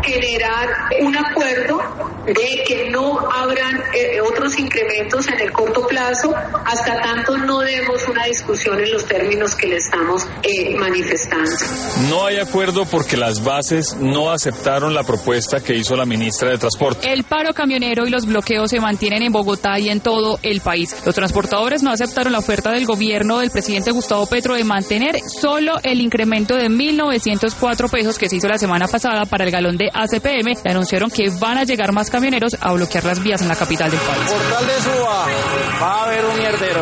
generar un acuerdo de que no habrán otros incrementos en el corto plazo hasta tanto no demos una discusión en los términos que le estamos manifestando. No hay acuerdo porque las bases no aceptaron la propuesta que hizo la ministra de Transporte. El paro camionero y los bloqueos se mantienen en Bogotá y en todo el país. Los transportadores no aceptaron la oferta del gobierno del presidente Gustavo Petro de mantener solo el incremento de 1.904 pesos que se hizo la semana pasada para el galón de ACPM. Le anunciaron que van a llegar más camioneros a bloquear las vías en la capital del país. Portal de Suba, va a haber un mierdero.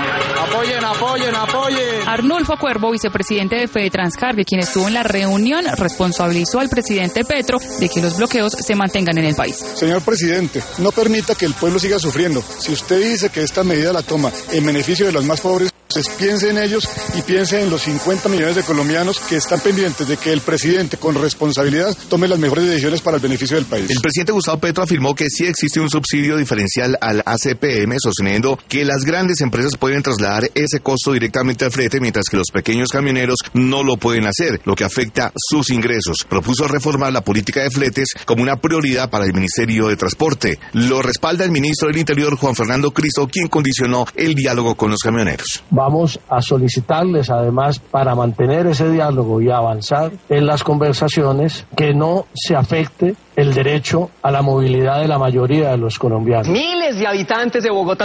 Apoyen. Arnulfo Cuervo, vicepresidente de Fedetranscarga, quien estuvo en la reunión, responsabilizó al presidente Petro de que los bloqueos se mantengan en el país. Señor presidente, no permita que el pueblo siga sufriendo. Si usted dice que esta medida la toma en beneficio de los más pobres, pues piense en ellos y piense en los 50 millones de colombianos que están pendientes de que el presidente con responsabilidad tome las mejores decisiones para el beneficio del país. El presidente Gustavo Petro afirmó que sí existe un subsidio diferencial al ACPM, sosteniendo que las grandes empresas pueden trasladar ese costo directamente al flete, mientras que los pequeños camioneros no lo pueden hacer, lo que afecta sus ingresos. Propuso reformar la política de fletes como una prioridad para el Ministerio de Transporte. Lo respalda el ministro del Interior, Juan Fernando Cristo, quien condicionó el diálogo con los camioneros. Vamos a solicitarles, además, para mantener ese diálogo y avanzar en las conversaciones, que no se afecte el derecho a la movilidad de la mayoría de los colombianos. Miles de habitantes de Bogotá